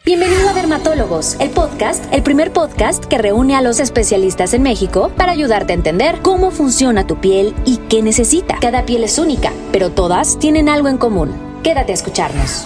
Bienvenido a Dermatólogos, el primer podcast que reúne a los especialistas en México para ayudarte a entender cómo funciona tu piel y qué necesita. Cada piel es única, pero todas tienen algo en común. Quédate a escucharnos.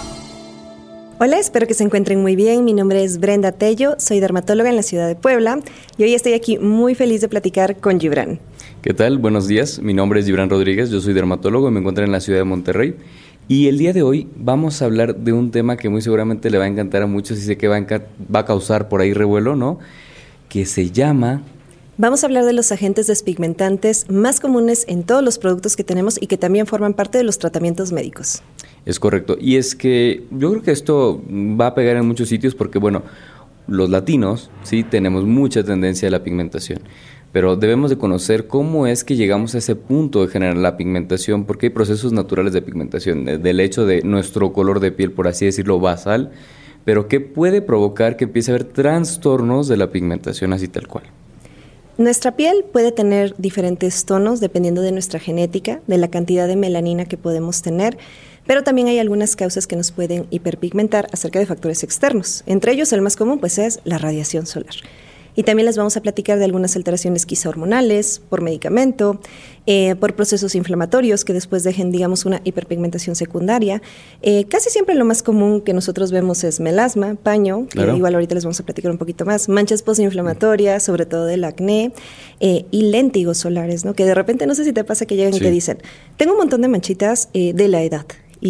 Hola, espero que se encuentren muy bien. Mi nombre es Brenda Tello, soy dermatóloga en la ciudad de Puebla y hoy estoy aquí muy feliz de platicar con Gibran. ¿Qué tal? Buenos días, mi nombre es Gibran Rodríguez, yo soy dermatólogo y me encuentro en la ciudad de Monterrey. Y el día de hoy vamos a hablar de un tema que muy seguramente le va a encantar a muchos y sé que va a causar por ahí revuelo, ¿no? Que se llama... Vamos a hablar de los agentes despigmentantes más comunes en todos los productos que tenemos y que también forman parte de los tratamientos médicos. Es correcto. Y es que yo creo que esto va a pegar en muchos sitios porque, bueno, los latinos, sí, tenemos mucha tendencia a la pigmentación. Pero debemos de conocer cómo es que llegamos a ese punto de generar la pigmentación, porque hay procesos naturales de pigmentación, del hecho de nuestro color de piel, por así decirlo, basal, pero que puede provocar que empiece a haber trastornos de la pigmentación así tal cual. Nuestra piel puede tener diferentes tonos dependiendo de nuestra genética, de la cantidad de melanina que podemos tener, pero también hay algunas causas que nos pueden hiperpigmentar acerca de factores externos. Entre ellos, el más común pues es la radiación solar. Y también les vamos a platicar de algunas alteraciones quizá hormonales, por medicamento, por procesos inflamatorios que después dejen, digamos, una hiperpigmentación secundaria. Casi siempre lo más común que nosotros vemos es melasma, paño, claro. Que igual ahorita les vamos a platicar un poquito más, manchas postinflamatorias, sobre todo del acné, y léntigos solares, ¿no? Que de repente, no sé si te pasa que llegan y te dicen, tengo un montón de manchitas de la edad.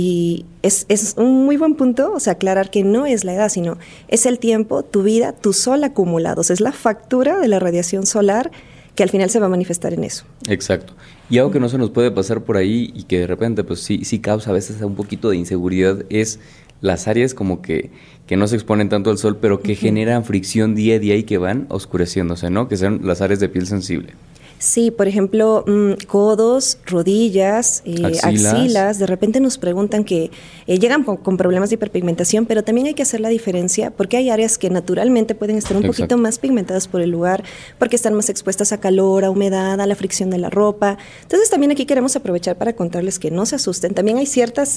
Y es un muy buen punto, o sea, aclarar que no es la edad, sino es el tiempo, tu vida, tu sol acumulado. O sea, es la factura de la radiación solar que al final se va a manifestar en eso. Exacto. Y algo que no se nos puede pasar por ahí y que de repente pues sí causa a veces un poquito de inseguridad es las áreas como que no se exponen tanto al sol, pero que generan fricción día a día y que van oscureciéndose, ¿no? Que son las áreas de piel sensible. Sí, por ejemplo, codos, rodillas, axilas. De repente nos preguntan que llegan con problemas de hiperpigmentación, pero también hay que hacer la diferencia porque hay áreas que naturalmente pueden estar un poquito más pigmentadas por el lugar, porque están más expuestas a calor, a humedad, a la fricción de la ropa. Entonces también aquí queremos aprovechar para contarles que no se asusten. También hay ciertas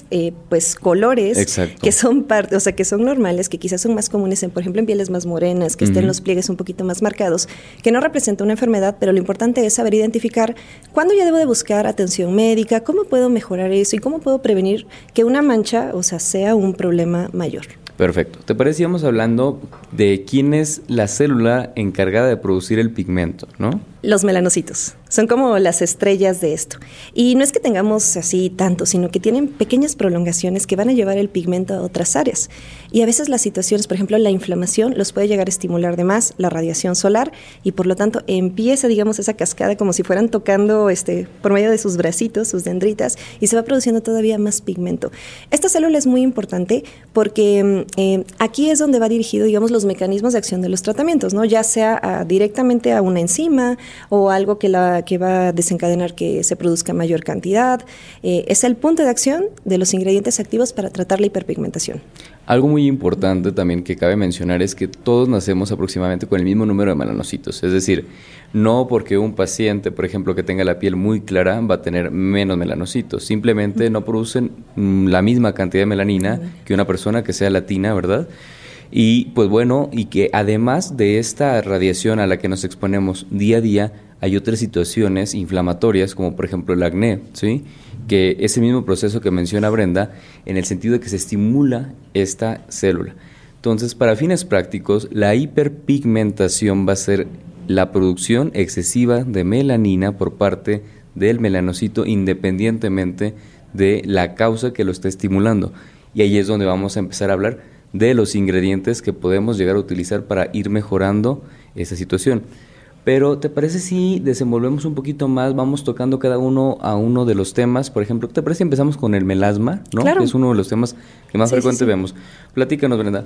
colores que son parte, o sea, que son normales, que quizás son más comunes por ejemplo, en pieles más morenas, que estén los pliegues un poquito más marcados, que no representa una enfermedad, pero lo importante es saber identificar cuándo ya debo de buscar atención médica, cómo puedo mejorar eso y cómo puedo prevenir que una mancha, o sea, sea un problema mayor. Perfecto. ¿Te parece? Íbamos hablando de quién es la célula encargada de producir el pigmento, ¿no? Los melanocitos. Son como las estrellas de esto. Y no es que tengamos así tanto, sino que tienen pequeñas prolongaciones que van a llevar el pigmento a otras áreas. Y a veces las situaciones, por ejemplo, la inflamación los puede llegar a estimular de más, la radiación solar, y por lo tanto empieza, digamos, esa cascada como si fueran tocando por medio de sus bracitos, sus dendritas, y se va produciendo todavía más pigmento. Esta célula es muy importante porque aquí es donde va dirigido, digamos, los mecanismos de acción de los tratamientos, ¿no? Ya sea directamente a una enzima o algo que va a desencadenar que se produzca mayor cantidad. Es el punto de acción de los ingredientes activos para tratar la hiperpigmentación. Algo muy importante también que cabe mencionar es que todos nacemos aproximadamente con el mismo número de melanocitos, es decir, no porque un paciente, por ejemplo, que tenga la piel muy clara va a tener menos melanocitos, simplemente no producen la misma cantidad de melanina que una persona que sea latina, ¿verdad? Y pues bueno, y que además de esta radiación a la que nos exponemos día a día, hay otras situaciones inflamatorias, como por ejemplo el acné, ¿sí? Que ese mismo proceso que menciona Brenda, en el sentido de que se estimula esta célula. Entonces, para fines prácticos, la hiperpigmentación va a ser la producción excesiva de melanina por parte del melanocito, independientemente de la causa que lo está estimulando. Y ahí es donde vamos a empezar a hablar de los ingredientes que podemos llegar a utilizar para ir mejorando esa situación. Pero, ¿te parece si desenvolvemos un poquito más, vamos tocando cada uno a uno de los temas? Por ejemplo, ¿te parece si empezamos con el melasma, ¿no? Claro. Que es uno de los temas que más frecuente vemos. Platícanos, Brenda.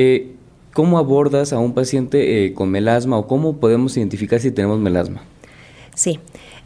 ¿Cómo abordas a un paciente con melasma o cómo podemos identificar si tenemos melasma? Sí.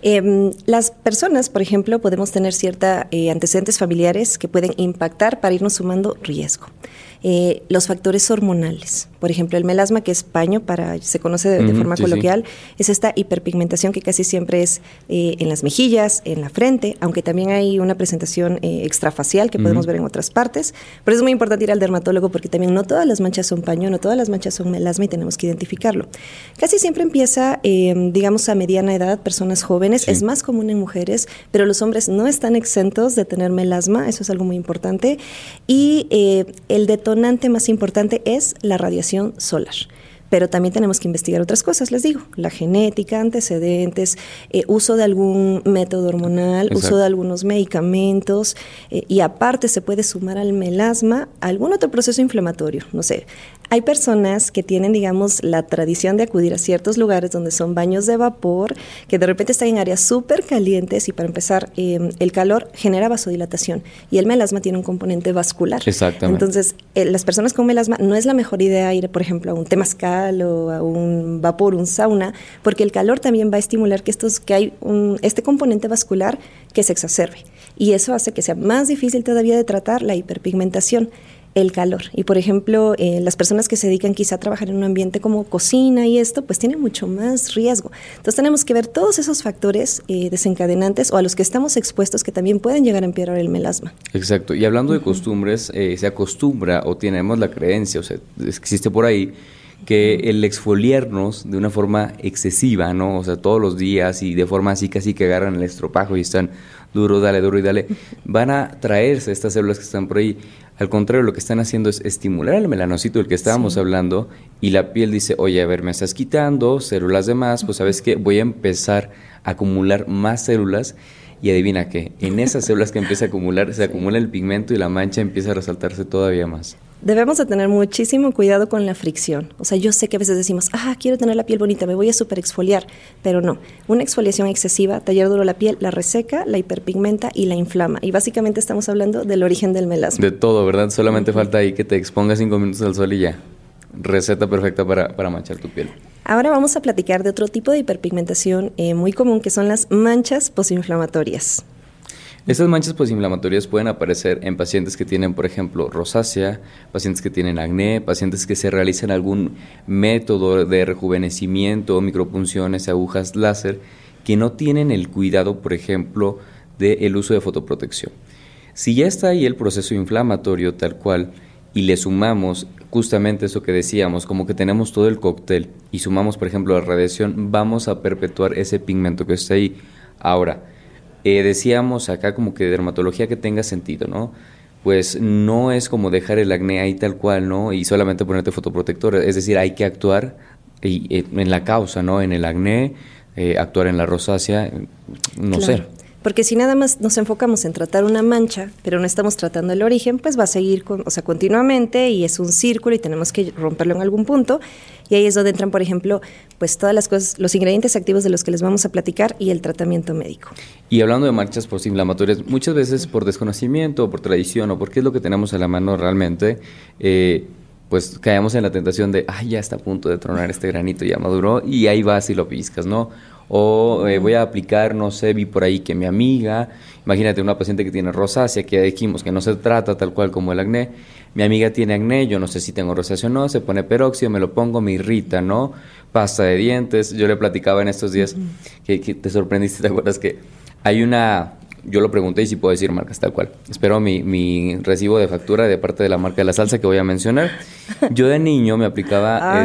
Las personas, por ejemplo, podemos tener ciertos antecedentes familiares que pueden impactar para irnos sumando riesgo. Los factores hormonales. Por ejemplo, el melasma, que es paño, se conoce de forma coloquial, es esta hiperpigmentación que casi siempre es en las mejillas, en la frente, aunque también hay una presentación extrafacial que podemos ver en otras partes. Pero es muy importante ir al dermatólogo porque también no todas las manchas son paño, no todas las manchas son melasma y tenemos que identificarlo. Casi siempre empieza, digamos, a mediana edad, personas jóvenes. Es más común en mujeres, pero los hombres no están exentos de tener melasma, eso es algo muy importante. Y el detonante más importante es la radiación solar. Pero también tenemos que investigar otras cosas, les digo, la genética, antecedentes, uso de algún método hormonal, uso de algunos medicamentos, y aparte se puede sumar al melasma algún otro proceso inflamatorio, no sé. Hay personas que tienen, digamos, la tradición de acudir a ciertos lugares donde son baños de vapor, que de repente están en áreas súper calientes y para empezar, el calor genera vasodilatación y el melasma tiene un componente vascular. Exactamente. Entonces, las personas con melasma no es la mejor idea ir, por ejemplo, a un temazcal o a un vapor, un sauna, porque el calor también va a estimular que hay este componente vascular que se exacerbe. Y eso hace que sea más difícil todavía de tratar la hiperpigmentación. El calor. Y, por ejemplo, las personas que se dedican quizá a trabajar en un ambiente como cocina y esto, pues tienen mucho más riesgo. Entonces, tenemos que ver todos esos factores desencadenantes o a los que estamos expuestos que también pueden llegar a empeorar el melasma. Exacto. Y hablando de costumbres, se acostumbra o tenemos la creencia, o sea, existe por ahí, que el exfoliarnos de una forma excesiva, ¿no? O sea, todos los días y de forma así casi que agarran el estropajo y están duro y dale, van a traerse estas células que están por ahí. Al contrario, lo que están haciendo es estimular el melanocito del que estábamos hablando y la piel dice, oye, a ver, me estás quitando células de más, pues ¿sabes qué? Voy a empezar a acumular más células y adivina qué, en esas células que empieza a acumular, se acumula el pigmento y la mancha empieza a resaltarse todavía más. Debemos de tener muchísimo cuidado con la fricción. O sea, yo sé que a veces decimos, quiero tener la piel bonita, me voy a super exfoliar, pero no. Una exfoliación excesiva, tallar duro la piel, la reseca, la hiperpigmenta y la inflama. Y básicamente estamos hablando del origen del melasma. De todo, ¿verdad? Solamente falta ahí que te expongas 5 minutos al sol y ya. Receta perfecta para manchar tu piel. Ahora vamos a platicar de otro tipo de hiperpigmentación muy común, que son las manchas posinflamatorias. Estas manchas posinflamatorias pueden aparecer en pacientes que tienen, por ejemplo, rosácea, pacientes que tienen acné, pacientes que se realizan algún método de rejuvenecimiento, micropunciones, agujas láser, que no tienen el cuidado, por ejemplo, del uso de fotoprotección. Si ya está ahí el proceso inflamatorio tal cual y le sumamos justamente eso que decíamos, como que tenemos todo el cóctel y sumamos, por ejemplo, la radiación, vamos a perpetuar ese pigmento que está ahí. Ahora, decíamos acá como que dermatología que tenga sentido, ¿no? Pues no es como dejar el acné ahí tal cual, ¿no? Y solamente ponerte fotoprotector, es decir, hay que actuar en la causa, ¿no? En el acné, actuar en la rosácea, no sé. Porque si nada más nos enfocamos en tratar una mancha, pero no estamos tratando el origen, pues va a seguir continuamente y es un círculo y tenemos que romperlo en algún punto. Y ahí es donde entran, por ejemplo, pues todas las cosas, los ingredientes activos de los que les vamos a platicar y el tratamiento médico. Y hablando de manchas posinflamatorias, muchas veces por desconocimiento o por tradición o porque es lo que tenemos a la mano realmente, pues caemos en la tentación de, ya está a punto de tronar este granito, ya maduró, y ahí vas y lo pellizcas, ¿no? O voy a aplicar, no sé, vi por ahí que mi amiga, imagínate una paciente que tiene rosácea, que ya dijimos que no se trata tal cual como el acné, mi amiga tiene acné, yo no sé si tengo rosácea o no, se pone peróxido, me lo pongo, me irrita, ¿no? Pasta de dientes, yo le platicaba en estos días, que te sorprendiste, ¿te acuerdas? Que hay yo lo pregunté y si puedo decir marcas tal cual. Espero mi recibo de factura de parte de la marca de la salsa que voy a mencionar. Yo de niño me aplicaba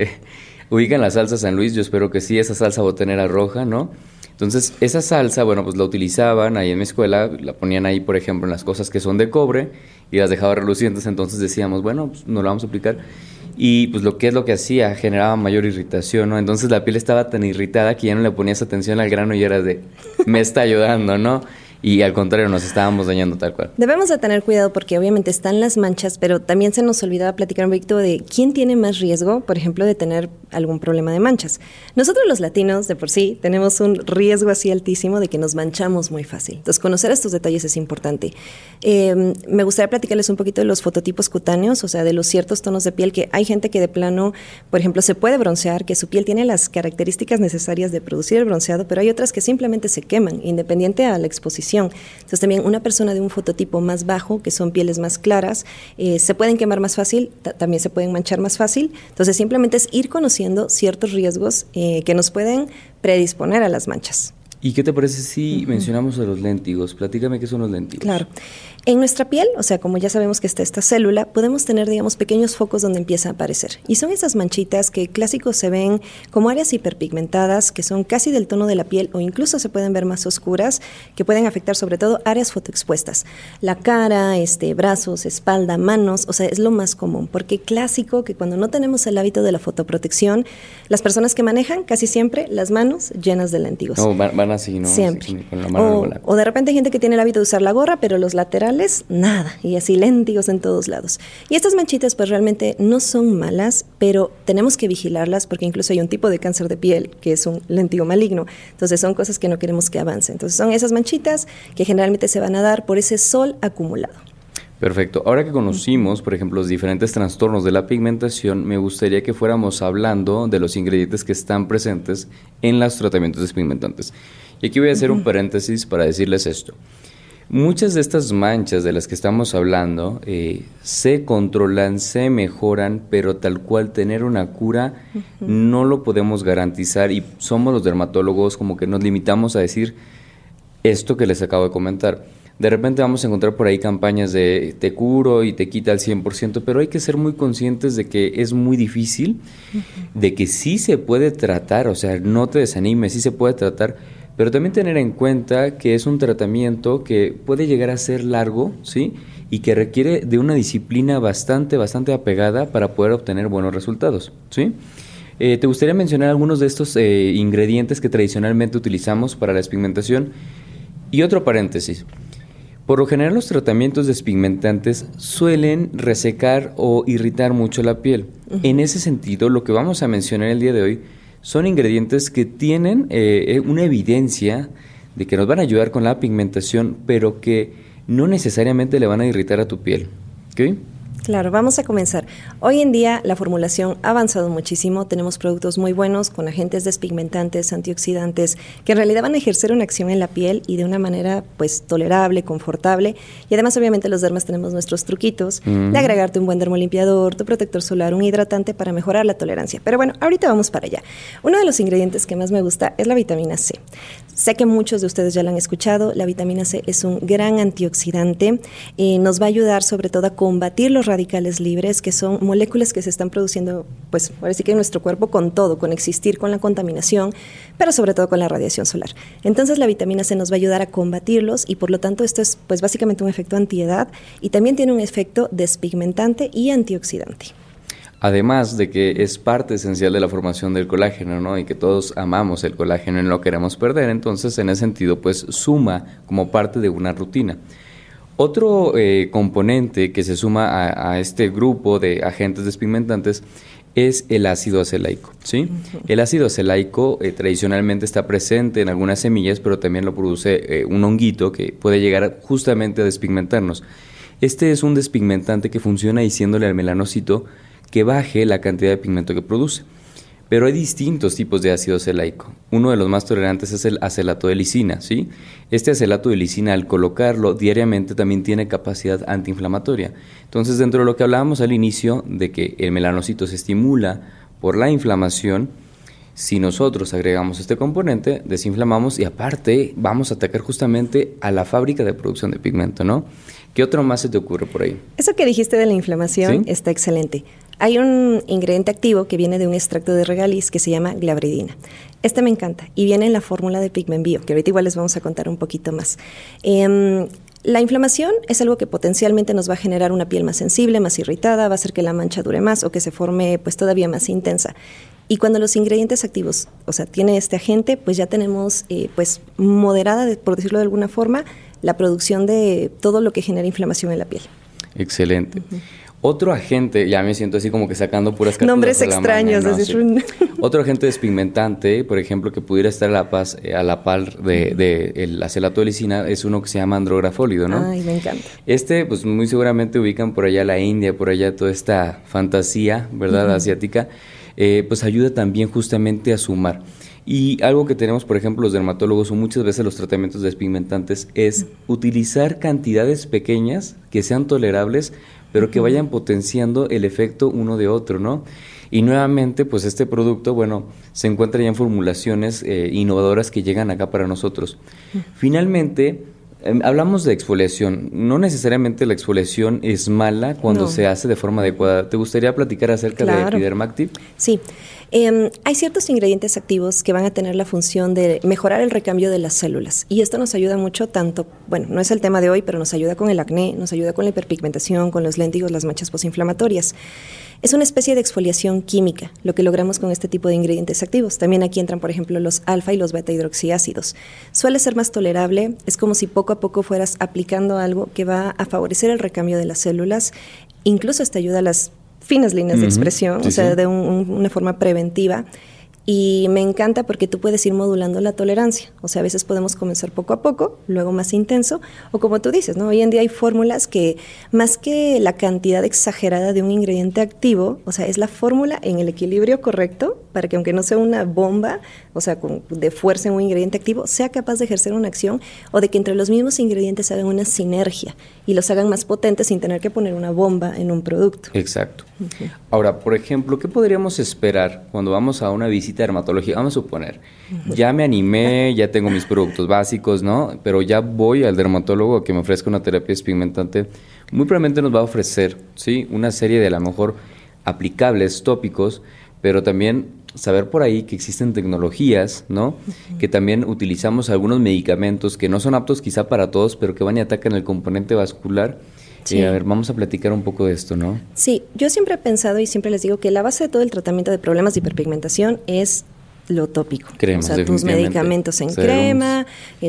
ubican la salsa San Luis, yo espero que sí, esa salsa botanera roja, ¿no? Entonces, esa salsa, bueno, pues la utilizaban ahí en mi escuela, la ponían ahí, por ejemplo, en las cosas que son de cobre y las dejaba relucientes, entonces decíamos, bueno, pues nos la vamos a aplicar. Y pues lo que hacía, generaba mayor irritación, ¿no? Entonces la piel estaba tan irritada que ya no le ponías atención al grano y era me está ayudando, ¿no? Y al contrario, nos estábamos dañando tal cual. Debemos de tener cuidado porque obviamente están las manchas, pero también se nos olvidaba platicar un poquito de quién tiene más riesgo, por ejemplo, de tener algún problema de manchas. Nosotros los latinos, de por sí, tenemos un riesgo así altísimo de que nos manchamos muy fácil. Entonces, conocer estos detalles es importante. Me gustaría platicarles un poquito de los fototipos cutáneos, o sea, de los ciertos tonos de piel que hay gente que de plano, por ejemplo, se puede broncear, que su piel tiene las características necesarias de producir el bronceado, pero hay otras que simplemente se queman, independiente a la exposición. pigmentación. Entonces también una persona de un fototipo más bajo, que son pieles más claras, se pueden quemar más fácil, también se pueden manchar más fácil. Entonces simplemente es ir conociendo ciertos riesgos que nos pueden predisponer a las manchas. ¿Y qué te parece si mencionamos a los léntigos? Platícame qué son los léntigos. Claro. En nuestra piel, o sea, como ya sabemos que está esta célula, podemos tener, digamos, pequeños focos donde empieza a aparecer. Y son esas manchitas que clásicos se ven como áreas hiperpigmentadas, que son casi del tono de la piel o incluso se pueden ver más oscuras, que pueden afectar sobre todo áreas fotoexpuestas. La cara, brazos, espalda, manos, o sea, es lo más común. Porque clásico que cuando no tenemos el hábito de la fotoprotección, las personas que manejan casi siempre las manos llenas de léntigos. No, van así, ¿no? Siempre. Así, con la mano o de repente hay gente que tiene el hábito de usar la gorra, pero los laterales, nada, y así léntigos en todos lados. Y estas manchitas pues realmente no son malas, pero tenemos que vigilarlas porque incluso hay un tipo de cáncer de piel que es un léntigo maligno. Entonces son cosas que no queremos que avancen. Entonces son esas manchitas que generalmente se van a dar por ese sol acumulado. Perfecto. Ahora que conocimos, por ejemplo, los diferentes trastornos de la pigmentación, me gustaría que fuéramos hablando de los ingredientes que están presentes en los tratamientos despigmentantes. Y aquí voy a hacer un paréntesis para decirles esto. Muchas de estas manchas de las que estamos hablando se controlan, se mejoran, pero tal cual tener una cura no lo podemos garantizar y somos los dermatólogos como que nos limitamos a decir esto que les acabo de comentar. De repente vamos a encontrar por ahí campañas de te curo y te quita al 100%, pero hay que ser muy conscientes de que es muy difícil, de que sí se puede tratar, o sea, no te desanimes, sí se puede tratar, pero también tener en cuenta que es un tratamiento que puede llegar a ser largo, ¿sí? Y que requiere de una disciplina bastante apegada para poder obtener buenos resultados, ¿sí? ¿Te gustaría mencionar algunos de estos ingredientes que tradicionalmente utilizamos para la despigmentación? Y otro paréntesis. Por lo general los tratamientos despigmentantes suelen resecar o irritar mucho la piel. En ese sentido, lo que vamos a mencionar el día de hoy son ingredientes que tienen una evidencia de que nos van a ayudar con la pigmentación, pero que no necesariamente le van a irritar a tu piel. ¿Ok? Claro, vamos a comenzar. Hoy en día la formulación ha avanzado muchísimo, tenemos productos muy buenos con agentes despigmentantes, antioxidantes, que en realidad van a ejercer una acción en la piel y de una manera pues tolerable, confortable, y además obviamente los dermas tenemos nuestros truquitos de agregarte un buen dermolimpiador, tu protector solar, un hidratante para mejorar la tolerancia. Pero bueno, ahorita vamos para allá. Uno de los ingredientes que más me gusta es la vitamina C. Sé que muchos de ustedes ya la han escuchado, la vitamina C es un gran antioxidante, nos va a ayudar sobre todo a combatir los radicales libres, que son moléculas que se están produciendo, pues ahora sí que en nuestro cuerpo con todo, con existir, con la contaminación, pero sobre todo con la radiación solar. Entonces la vitamina C nos va a ayudar a combatirlos y por lo tanto esto es pues básicamente un efecto antiedad y también tiene un efecto despigmentante y antioxidante. Además de que es parte esencial de la formación del colágeno, ¿no? Y que todos amamos el colágeno y no lo queremos perder, entonces en ese sentido pues suma como parte de una rutina. Otro componente que se suma a este grupo de agentes despigmentantes es el ácido acelaico, ¿sí? El ácido acelaico tradicionalmente está presente en algunas semillas, pero también lo produce un honguito que puede llegar justamente a despigmentarnos. Este es un despigmentante que funciona diciéndole al melanocito que baje la cantidad de pigmento que produce. Pero hay distintos tipos de ácido acelaico. Uno de los más tolerantes es el acelato de lisina, ¿sí? Este acelato de lisina, al colocarlo diariamente, también tiene capacidad antiinflamatoria. Entonces, dentro de lo que hablábamos al inicio, de que el melanocito se estimula por la inflamación, si nosotros agregamos este componente, desinflamamos y aparte vamos a atacar justamente a la fábrica de producción de pigmento, ¿no? ¿Qué otro más se te ocurre por ahí? Eso que dijiste de la inflamación está excelente. Hay un ingrediente activo que viene de un extracto de regaliz que se llama glabridina. Este me encanta y viene en la fórmula de Pigment Bio, que ahorita igual les vamos a contar un poquito más. La inflamación es algo que potencialmente nos va a generar una piel más sensible, más irritada, va a hacer que la mancha dure más o que se forme pues todavía más intensa. Y cuando los ingredientes activos, o sea, tiene este agente, pues ya tenemos pues moderada, por decirlo de alguna forma, la producción de todo lo que genera inflamación en la piel. Excelente. Otro agente, ya me siento así como que sacando puras cartas nombres extraños. ¿No? Sí. Otro agente despigmentante, por ejemplo, que pudiera estar a la par de el acelato de lisina, es uno que se llama andrografólido, ¿no? Ay, me encanta. Pues muy seguramente ubican por allá la India, por allá toda esta fantasía, ¿verdad? Asiática, pues ayuda también justamente a sumar. Y algo que tenemos, por ejemplo, los dermatólogos o muchas veces los tratamientos despigmentantes es utilizar cantidades pequeñas que sean tolerables, pero que vayan potenciando el efecto uno de otro, ¿no? Y nuevamente, pues este producto, bueno, se encuentra ya en formulaciones innovadoras que llegan acá para nosotros. Finalmente, hablamos de exfoliación. No necesariamente la exfoliación es mala cuando se hace de forma adecuada. ¿Te gustaría platicar acerca de Epiderm Active? Sí. Hay ciertos ingredientes activos que van a tener la función de mejorar el recambio de las células y esto nos ayuda mucho tanto, bueno, no es el tema de hoy, pero nos ayuda con el acné, nos ayuda con la hiperpigmentación, con los léntigos, las manchas postinflamatorias. Es una especie de exfoliación química, lo que logramos con este tipo de ingredientes activos. También aquí entran, por ejemplo, los alfa y los beta hidroxiácidos. Suele ser más tolerable, es como si poco a poco fueras aplicando algo que va a favorecer el recambio de las células, incluso hasta ayuda a las finas líneas de expresión, de una forma preventiva. Y me encanta porque tú puedes ir modulando la tolerancia. O sea, a veces podemos comenzar poco a poco, luego más intenso, o como tú dices, ¿no? Hoy en día hay fórmulas que, más que la cantidad exagerada de un ingrediente activo, o sea, es la fórmula en el equilibrio correcto para que aunque no sea una bomba, o sea, de fuerza en un ingrediente activo, sea capaz de ejercer una acción o de que entre los mismos ingredientes hagan una sinergia y los hagan más potentes sin tener que poner una bomba en un producto. Exacto. Ahora, por ejemplo, ¿qué podríamos esperar cuando vamos a una visita de dermatología? Vamos a suponer, ya me animé, ya tengo mis productos básicos, ¿no? Pero ya voy al dermatólogo a que me ofrezca una terapia despigmentante. Muy probablemente nos va a ofrecer, ¿sí? Una serie de a lo mejor aplicables, tópicos, pero también saber por ahí que existen tecnologías, ¿no? Que también utilizamos algunos medicamentos que no son aptos quizá para todos, pero que van y atacan el componente vascular. Sí. A ver, vamos a platicar un poco de esto, ¿no? Sí, yo siempre he pensado y siempre les digo que la base de todo el tratamiento de problemas de hiperpigmentación es lo tópico. Cremas, o sea, tus medicamentos en crema,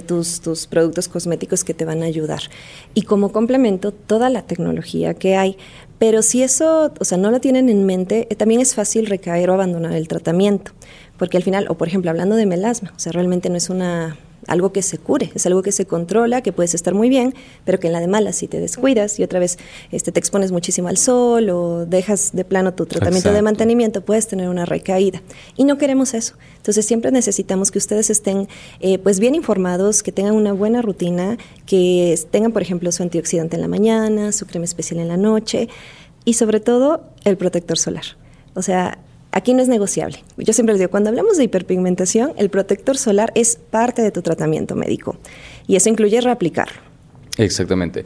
tus productos cosméticos que te van a ayudar. Y como complemento, toda la tecnología que hay. Pero si eso, o sea, no lo tienen en mente, también es fácil recaer o abandonar el tratamiento. Porque al final, o por ejemplo, hablando de melasma, o sea, realmente no es algo que se cure, es algo que se controla, que puedes estar muy bien, pero que en la de malas si te descuidas y otra vez te expones muchísimo al sol o dejas de plano tu tratamiento de mantenimiento, puedes tener una recaída. Y no queremos eso. Entonces siempre necesitamos que ustedes estén pues bien informados, que tengan una buena rutina, que tengan, por ejemplo, su antioxidante en la mañana, su crema especial en la noche y sobre todo el protector solar. O sea, aquí no es negociable. Yo siempre les digo, cuando hablamos de hiperpigmentación, el protector solar es parte de tu tratamiento médico y eso incluye reaplicarlo. Exactamente.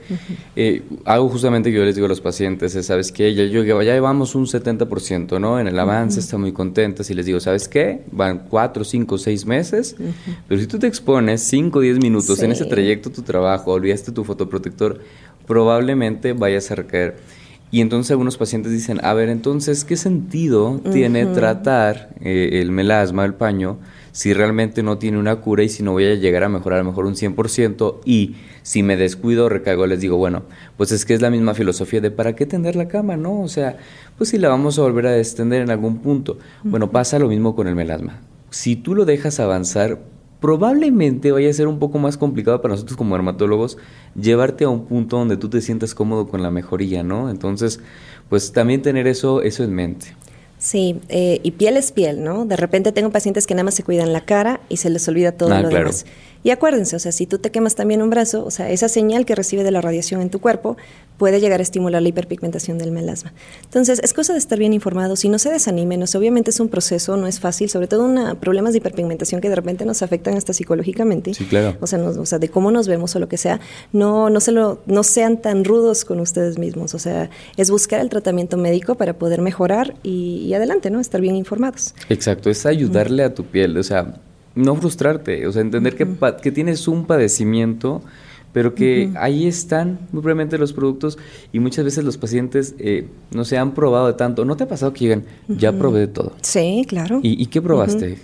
Algo justamente que yo les digo a los pacientes es, ¿sabes qué? Ya llevamos un 70%, ¿no? En el avance, están muy contentas y les digo, ¿sabes qué? Van 4, 5, 6 meses, pero si tú te expones 5, 10 minutos en ese trayecto a tu trabajo, olvidaste tu fotoprotector, probablemente vayas a recaer. Y entonces algunos pacientes dicen, a ver, entonces, ¿qué sentido tiene tratar el melasma, el paño, si realmente no tiene una cura y si no voy a llegar a mejorar a lo mejor un 100% y si me descuido o recaigo? Les digo, bueno, pues es que es la misma filosofía de ¿para qué tender la cama, no? O sea, pues si la vamos a volver a extender en algún punto. Bueno, pasa lo mismo con el melasma. Si tú lo dejas avanzar, probablemente vaya a ser un poco más complicado para nosotros como dermatólogos llevarte a un punto donde tú te sientas cómodo con la mejoría, ¿no? Entonces, pues también tener eso en mente. Sí, y piel es piel, ¿no? De repente tengo pacientes que nada más se cuidan la cara y se les olvida todo lo demás. Y acuérdense, o sea, si tú te quemas también un brazo, o sea, esa señal que recibe de la radiación en tu cuerpo puede llegar a estimular la hiperpigmentación del melasma. Entonces, es cosa de estar bien informados y no se desanimen, o sea, obviamente es un proceso, no es fácil, sobre todo problemas de hiperpigmentación que de repente nos afectan hasta psicológicamente. Sí, claro. O sea, de cómo nos vemos o lo que sea, no sean tan rudos con ustedes mismos, o sea, es buscar el tratamiento médico para poder mejorar y adelante, ¿no? Estar bien informados. Exacto, es ayudarle a tu piel, o sea, no frustrarte, o sea, entender que tienes un padecimiento, pero que ahí están muy probablemente los productos y muchas veces los pacientes no se han probado de tanto. ¿No te ha pasado que llegan, ya probé de todo? Sí, claro. ¿Y qué probaste?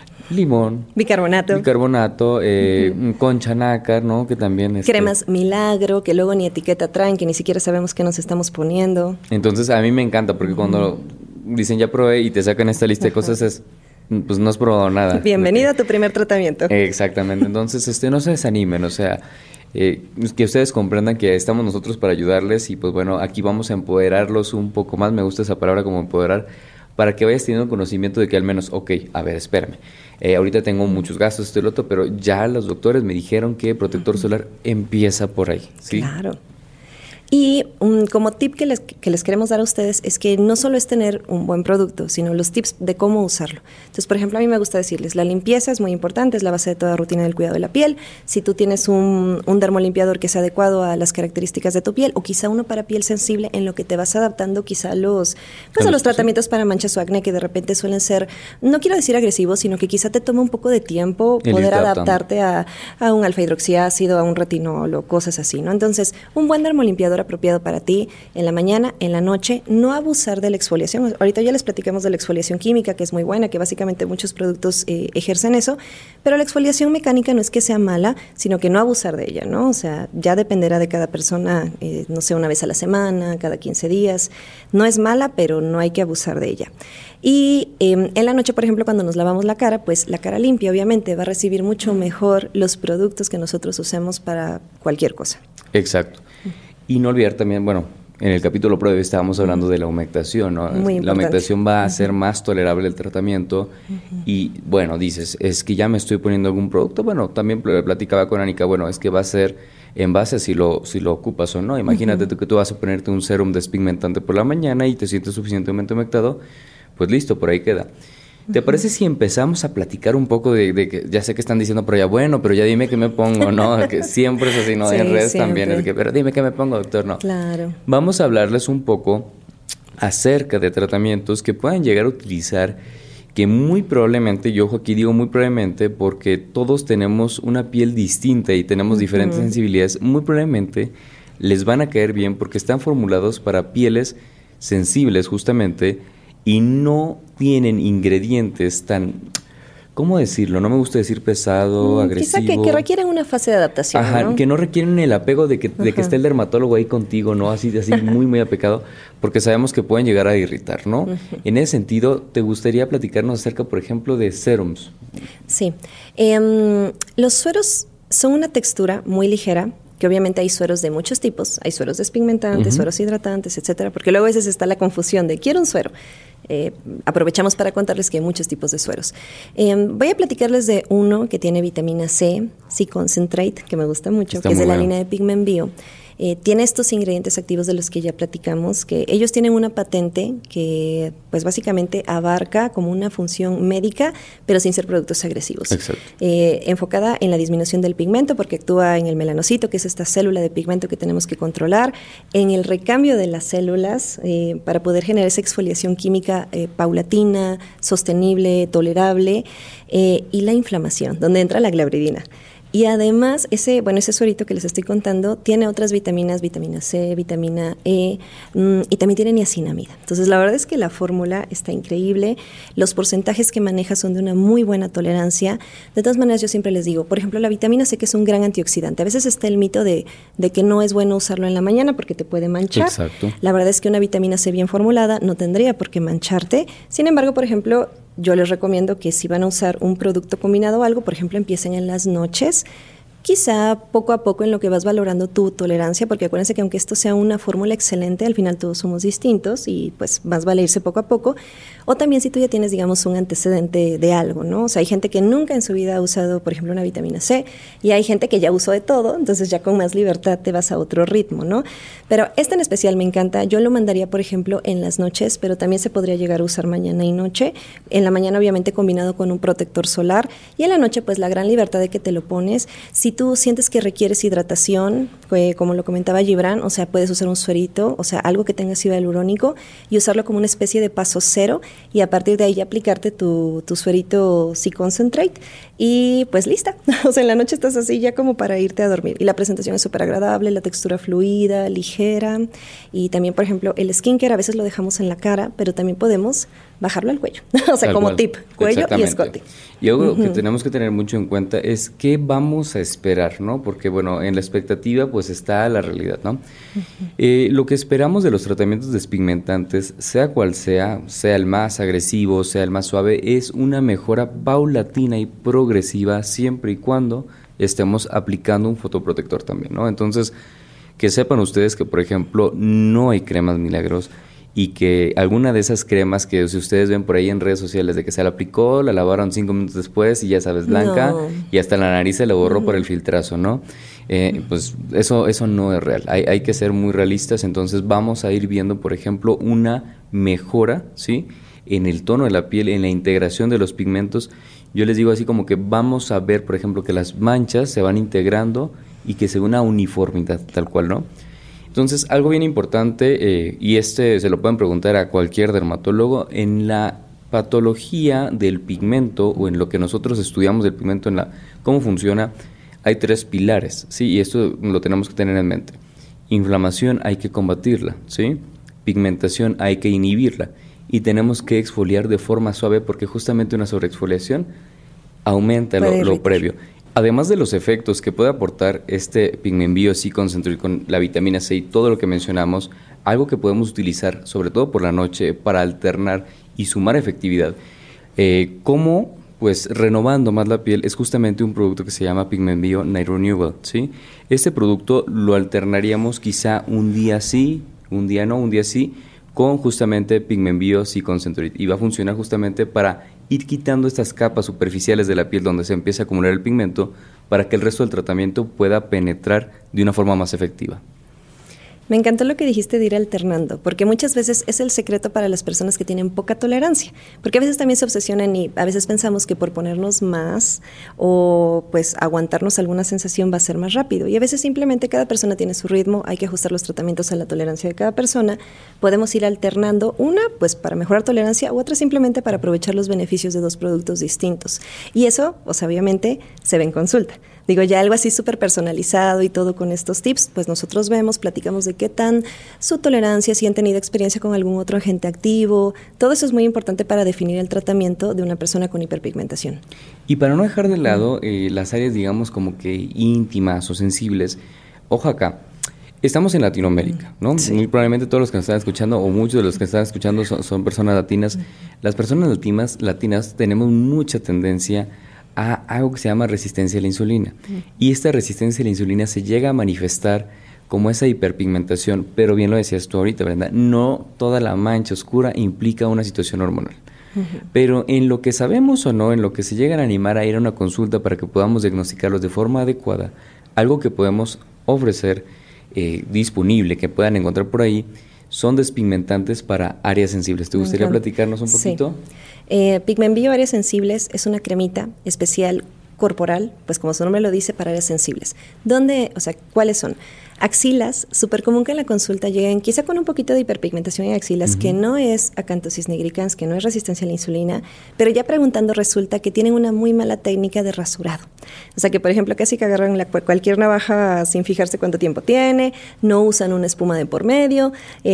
Limón. Bicarbonato, concha nácar, ¿no? Que también cremas milagro, que luego ni etiqueta traen, que ni siquiera sabemos qué nos estamos poniendo. Entonces, a mí me encanta porque cuando dicen ya probé y te sacan esta lista de cosas pues no has probado nada. Bienvenido a tu primer tratamiento. Exactamente. Entonces, no se desanimen, o sea, que ustedes comprendan que estamos nosotros para ayudarles y pues bueno, aquí vamos a empoderarlos un poco más, me gusta esa palabra como empoderar, para que vayas teniendo conocimiento de que al menos, ok, a ver, espérame, ahorita tengo muchos gastos, esto y lo otro, pero ya los doctores me dijeron que protector solar empieza por ahí, ¿sí? Claro. Y como tip que les queremos dar a ustedes es que no solo es tener un buen producto, sino los tips de cómo usarlo. Entonces, por ejemplo, a mí me gusta decirles, la limpieza es muy importante, es la base de toda rutina del cuidado de la piel. Si tú tienes un dermolimpiador que es adecuado a las características de tu piel, o quizá uno para piel sensible, en lo que te vas adaptando quizá a los tratamientos para manchas o acné, que de repente suelen ser, no quiero decir agresivos, sino que quizá te toma un poco de tiempo poder adaptarte a un alfa hidroxiácido, a un retinol o cosas así, ¿no? Entonces, un buen dermolimpiador apropiado para ti en la mañana, en la noche, no abusar de la exfoliación. Ahorita ya les platicamos de la exfoliación química, que es muy buena, que básicamente muchos productos ejercen eso, pero la exfoliación mecánica no es que sea mala, sino que no abusar de ella, ¿no? O sea, ya dependerá de cada persona, no sé, una vez a la semana, cada 15 días. No es mala, pero no hay que abusar de ella. Y en la noche, por ejemplo, cuando nos lavamos la cara, pues la cara limpia obviamente va a recibir mucho mejor los productos que nosotros usemos para cualquier cosa. Exacto. Y no olvidar también, bueno, en el capítulo previo estábamos hablando de la humectación, ¿no? La humectación va a hacer más tolerable el tratamiento y, bueno, dices, es que ya me estoy poniendo algún producto. Bueno, también platicaba con Anika, bueno, es que va a ser en base a si lo ocupas o no. Imagínate tú que tú vas a ponerte un sérum despigmentante por la mañana y te sientes suficientemente humectado, pues listo, por ahí queda. ¿Te parece si empezamos a platicar un poco de que ya sé que están diciendo por allá, bueno, pero ya dime qué me pongo, ¿no? Que siempre es así, ¿no? Sí, en redes siempre. También es que, pero dime qué me pongo, doctor, ¿no? Claro. Vamos a hablarles un poco acerca de tratamientos que puedan llegar a utilizar, que muy probablemente, yo aquí digo muy probablemente porque todos tenemos una piel distinta y tenemos diferentes sensibilidades, muy probablemente les van a caer bien porque están formulados para pieles sensibles justamente y no tienen ingredientes tan, ¿cómo decirlo? No me gusta decir pesado, agresivo. Quizá que requieren una fase de adaptación, Ajá, ¿no? Que no requieren el apego de que esté el dermatólogo ahí contigo, ¿no? Así muy, muy apegado, porque sabemos que pueden llegar a irritar, ¿no? En ese sentido, ¿te gustaría platicarnos acerca, por ejemplo, de serums? Sí. Los sueros son una textura muy ligera, que obviamente hay sueros de muchos tipos, hay sueros despigmentantes, sueros hidratantes, etcétera, porque luego a veces está la confusión de quiero un suero. Aprovechamos para contarles que hay muchos tipos de sueros. Voy a platicarles de uno que tiene vitamina C Concentrate, que me gusta mucho, está que es de la línea de Pigment Bio. Tiene estos ingredientes activos de los que ya platicamos, que ellos tienen una patente que pues básicamente abarca como una función médica, pero sin ser productos agresivos. Exacto. Enfocada en la disminución del pigmento, porque actúa en el melanocito, que es esta célula de pigmento que tenemos que controlar, en el recambio de las células para poder generar esa exfoliación química paulatina, sostenible, tolerable, y la inflamación, donde entra la glabridina. Y además, ese suerito que les estoy contando tiene otras vitaminas, vitamina C, vitamina E, y también tiene niacinamida. Entonces, la verdad es que la fórmula está increíble. Los porcentajes que maneja son de una muy buena tolerancia. De todas maneras, yo siempre les digo, por ejemplo, la vitamina C, que es un gran antioxidante. A veces está el mito de que no es bueno usarlo en la mañana porque te puede manchar. Exacto. La verdad es que una vitamina C bien formulada no tendría por qué mancharte. Sin embargo, por ejemplo, yo les recomiendo que si van a usar un producto combinado o algo, por ejemplo, empiecen en las noches, quizá poco a poco en lo que vas valorando tu tolerancia, porque acuérdense que aunque esto sea una fórmula excelente, al final todos somos distintos y pues más vale irse poco a poco. O también si tú ya tienes, digamos, un antecedente de algo, ¿no? O sea, hay gente que nunca en su vida ha usado, por ejemplo, una vitamina C, y hay gente que ya usó de todo, entonces ya con más libertad te vas a otro ritmo, ¿no? Pero este en especial me encanta. Yo lo mandaría, por ejemplo, en las noches, pero también se podría llegar a usar mañana y noche. En la mañana, obviamente, combinado con un protector solar, y en la noche, pues, la gran libertad de que te lo pones. Si tú sientes que requieres hidratación, como lo comentaba Gibran, o sea, puedes usar un suerito, o sea, algo que tenga ácido hialurónico, y usarlo como una especie de paso cero, y a partir de ahí aplicarte tu suerito C-Concentrate, y pues lista. O sea, en la noche estás así ya como para irte a dormir. Y la presentación es súper agradable, la textura fluida, ligera, y también, por ejemplo, el skincare a veces lo dejamos en la cara, pero también podemos bajarlo al cuello. O sea, como tip, cuello y escote. Y algo que tenemos que tener mucho en cuenta es qué vamos a esperar, ¿no? Porque, bueno, en la expectativa pues está la realidad, ¿no? Lo que esperamos de los tratamientos despigmentantes, sea cual sea el más agresivo, sea el más suave, es una mejora paulatina y progresiva siempre y cuando estemos aplicando un fotoprotector también, ¿no? Entonces, que sepan ustedes que, por ejemplo, no hay cremas milagros y que alguna de esas cremas que si ustedes ven por ahí en redes sociales de que se la aplicó, la lavaron 5 minutos después y ya sabes, blanca, y hasta la nariz se le borró por el filtrazo, ¿no? Pues eso no es real. Hay que ser muy realistas, entonces vamos a ir viendo, por ejemplo, una mejora, ¿sí?, en el tono de la piel, en la integración de los pigmentos. Yo les digo así como que vamos a ver, por ejemplo, que las manchas se van integrando y que se ve una uniformidad, tal cual, ¿no? Entonces, algo bien importante, y se lo pueden preguntar a cualquier dermatólogo, en la patología del pigmento o en lo que nosotros estudiamos del pigmento, cómo funciona, hay 3 pilares, ¿sí? Y esto lo tenemos que tener en mente. Inflamación hay que combatirla, ¿sí? Pigmentación hay que inhibirla y tenemos que exfoliar de forma suave porque justamente una sobreexfoliación aumenta lo previo. Además de los efectos que puede aportar este Pigment Bio C-Concentrate con la vitamina C y todo lo que mencionamos, algo que podemos utilizar, sobre todo por la noche, para alternar y sumar efectividad, como pues renovando más la piel, es justamente un producto que se llama Pigment Bio Night Renewal, ¿sí? Este producto lo alternaríamos quizá un día sí, un día no, un día sí, con justamente Pigment Bio C-Concentrate, y va a funcionar justamente para ir quitando estas capas superficiales de la piel donde se empieza a acumular el pigmento para que el resto del tratamiento pueda penetrar de una forma más efectiva. Me encantó lo que dijiste de ir alternando, porque muchas veces es el secreto para las personas que tienen poca tolerancia, porque a veces también se obsesionan y a veces pensamos que por ponernos más o pues aguantarnos alguna sensación va a ser más rápido, y a veces simplemente cada persona tiene su ritmo, hay que ajustar los tratamientos a la tolerancia de cada persona, podemos ir alternando una pues para mejorar tolerancia u otra simplemente para aprovechar los beneficios de 2 productos distintos, y eso pues obviamente se ve en consulta. Digo, ya algo así súper personalizado y todo con estos tips, pues nosotros vemos, platicamos de qué tan su tolerancia, si han tenido experiencia con algún otro agente activo. Todo eso es muy importante para definir el tratamiento de una persona con hiperpigmentación. Y para no dejar de lado las áreas, digamos, como que íntimas o sensibles, ojo acá, estamos en Latinoamérica, ¿no? Sí. Muy probablemente todos los que nos están escuchando, o muchos de los que están escuchando son personas latinas. Las personas latinas tenemos mucha tendencia a algo que se llama resistencia a la insulina. Y esta resistencia a la insulina se llega a manifestar como esa hiperpigmentación, pero bien lo decías tú ahorita, Brenda, no toda la mancha oscura implica una situación hormonal. Pero en lo que sabemos o no, en lo que se llegan a animar a ir a una consulta para que podamos diagnosticarlos de forma adecuada, algo que podemos ofrecer disponible, que puedan encontrar por ahí, son despigmentantes para áreas sensibles. ¿Te gustaría platicarnos un poquito? Sí. Pigment Bio Áreas Sensibles es una cremita especial corporal, pues como su nombre lo dice, para áreas sensibles. ¿Cuáles son? Axilas, súper común que en la consulta lleguen quizá con un poquito de hiperpigmentación en axilas, que no es acanthosis nigricans, que no es resistencia a la insulina, pero ya preguntando resulta que tienen una muy mala técnica de rasurado. O sea que, por ejemplo, casi que agarran cualquier navaja sin fijarse cuánto tiempo tiene, no usan una espuma de por medio,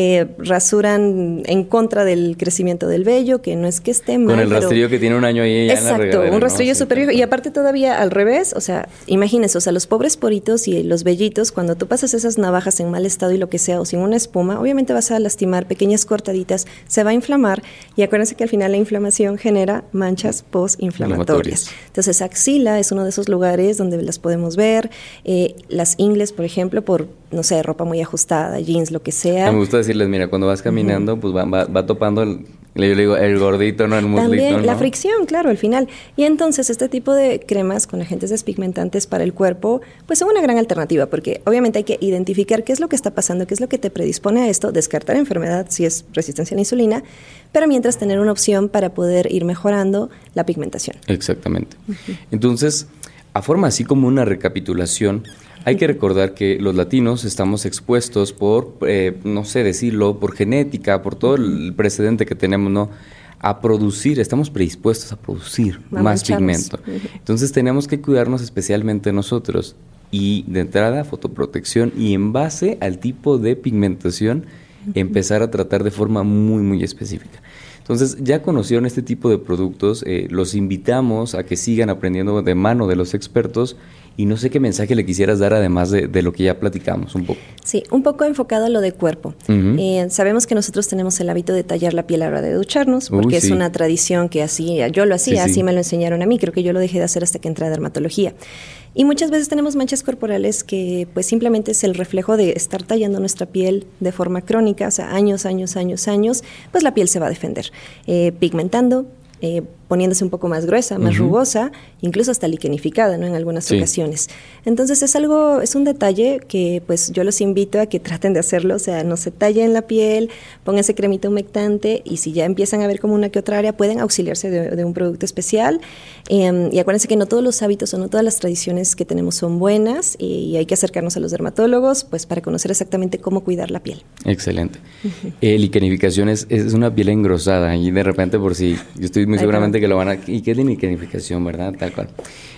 rasuran en contra del crecimiento del vello, que no es que esté mal. Con el rastrillo que tiene un año ahí. Exacto, un rastrillo súper viejo. Y aparte todavía al revés, o sea, imagínense, o sea, los pobres poritos y los vellitos, cuando tú pasas esas navajas en mal estado y lo que sea, o sin una espuma, obviamente vas a lastimar pequeñas cortaditas, se va a inflamar, y acuérdense que al final la inflamación genera manchas postinflamatorias. Entonces, axila es uno de esos lugares donde las podemos ver, las ingles, por ejemplo, por, no sé, ropa muy ajustada, jeans, lo que sea. Me gusta decirles, mira, cuando vas caminando, pues va topando yo le digo, el gordito, no el muslito. También, ¿no? La fricción, claro, al final. Y entonces este tipo de cremas con agentes despigmentantes para el cuerpo, pues son una gran alternativa, porque obviamente hay que identificar qué es lo que está pasando, qué es lo que te predispone a esto, descartar enfermedad si es resistencia a la insulina, pero mientras tener una opción para poder ir mejorando la pigmentación. Exactamente. Entonces, a forma así como una recapitulación, hay que recordar que los latinos estamos expuestos por, no sé decirlo, por genética, por todo el precedente que tenemos, ¿no? A producir, estamos predispuestos a producir más pigmento. Entonces tenemos que cuidarnos especialmente nosotros. Y de entrada, fotoprotección, y en base al tipo de pigmentación, empezar a tratar de forma muy, muy específica. Entonces, ya conocieron este tipo de productos, los invitamos a que sigan aprendiendo de mano de los expertos y no sé qué mensaje le quisieras dar además de lo que ya platicamos un poco. Sí, un poco enfocado a lo de cuerpo. Sabemos que nosotros tenemos el hábito de tallar la piel a la hora de ducharnos, porque es una tradición que así, yo lo hacía, así me lo enseñaron a mí, creo que yo lo dejé de hacer hasta que entré a dermatología. Y muchas veces tenemos manchas corporales que pues simplemente es el reflejo de estar tallando nuestra piel de forma crónica, o sea, años, pues la piel se va a defender, pigmentando, poniéndose un poco más gruesa, más rugosa, incluso hasta liquenificada, ¿no? En algunas ocasiones. Entonces es un detalle que pues yo los invito a que traten de hacerlo, o sea, no se tallen la piel, pónganse cremita humectante y si ya empiezan a ver como una que otra área, pueden auxiliarse de un producto especial. Y acuérdense que no todos los hábitos o no todas las tradiciones que tenemos son buenas y hay que acercarnos a los dermatólogos pues para conocer exactamente cómo cuidar la piel. Excelente. Liquenificación es una piel engrosada y de repente por si, yo estoy muy seguramente que lo van a... ¿Y qué es la liquenificación, verdad? Tal cual.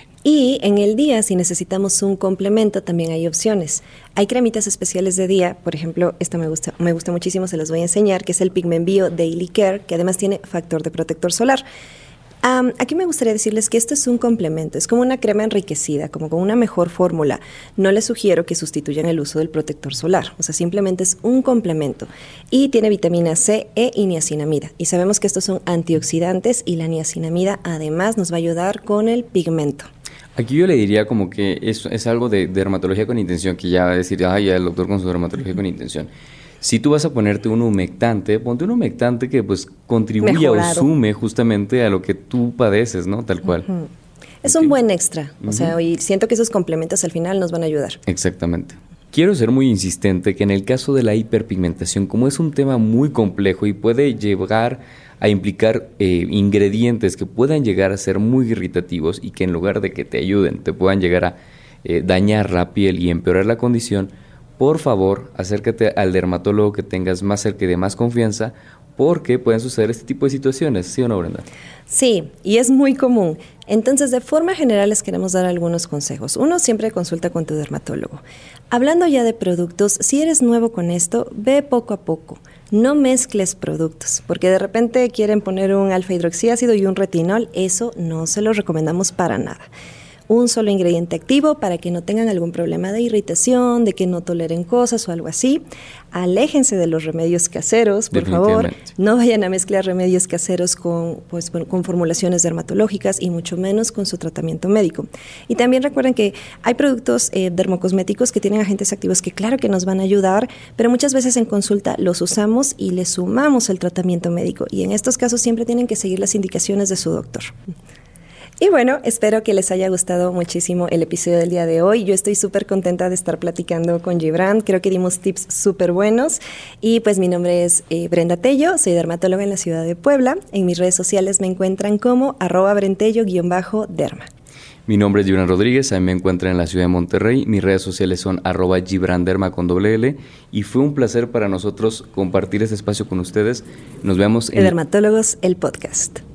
Y en el día, si necesitamos un complemento, también hay opciones. Hay cremitas especiales de día, por ejemplo, esta me gusta muchísimo, se las voy a enseñar, que es el Pigment Bio Daily Care, que además tiene factor de protector solar. Aquí me gustaría decirles que esto es un complemento, es como una crema enriquecida, como con una mejor fórmula. No les sugiero que sustituyan el uso del protector solar, o sea, simplemente es un complemento. Y tiene vitamina C, E y niacinamida. Y sabemos que estos son antioxidantes y la niacinamida además nos va a ayudar con el pigmento. Aquí yo le diría como que es algo de dermatología con intención, que ya va a decir, ya el doctor con su dermatología con intención. Si tú vas a ponerte un humectante, ponte un humectante que pues contribuya o sume justamente a lo que tú padeces, ¿no? Tal cual. Es un buen extra, o sea, y siento que esos complementos al final nos van a ayudar. Exactamente. Quiero ser muy insistente que en el caso de la hiperpigmentación, como es un tema muy complejo y puede llegar a implicar ingredientes que puedan llegar a ser muy irritativos y que en lugar de que te ayuden, te puedan llegar a dañar la piel y empeorar la condición, por favor, acércate al dermatólogo que tengas más cerca y de más confianza, porque pueden suceder este tipo de situaciones, ¿sí o no, Brenda? Sí, y es muy común. Entonces, de forma general les queremos dar algunos consejos. Uno, siempre consulta con tu dermatólogo. Hablando ya de productos, si eres nuevo con esto, ve poco a poco. No mezcles productos, porque de repente quieren poner un alfa hidroxiácido y un retinol. Eso no se lo recomendamos para nada. Un solo ingrediente activo para que no tengan algún problema de irritación, de que no toleren cosas o algo así. Aléjense de los remedios caseros, por favor. No vayan a mezclar remedios caseros con formulaciones dermatológicas y mucho menos con su tratamiento médico. Y también recuerden que hay productos dermocosméticos que tienen agentes activos que claro que nos van a ayudar, pero muchas veces en consulta los usamos y les sumamos el tratamiento médico. Y en estos casos siempre tienen que seguir las indicaciones de su doctor. Y bueno, espero que les haya gustado muchísimo el episodio del día de hoy. Yo estoy súper contenta de estar platicando con Gibran. Creo que dimos tips súper buenos. Y pues mi nombre es Brenda Tello, soy dermatóloga en la ciudad de Puebla. En mis redes sociales me encuentran como @brentello_derma. Mi nombre es Gibran Rodríguez, a mí me encuentran en la ciudad de Monterrey. Mis redes sociales son @gibranderma con _L. Y fue un placer para nosotros compartir este espacio con ustedes. Nos vemos en Dermatólogos, el podcast.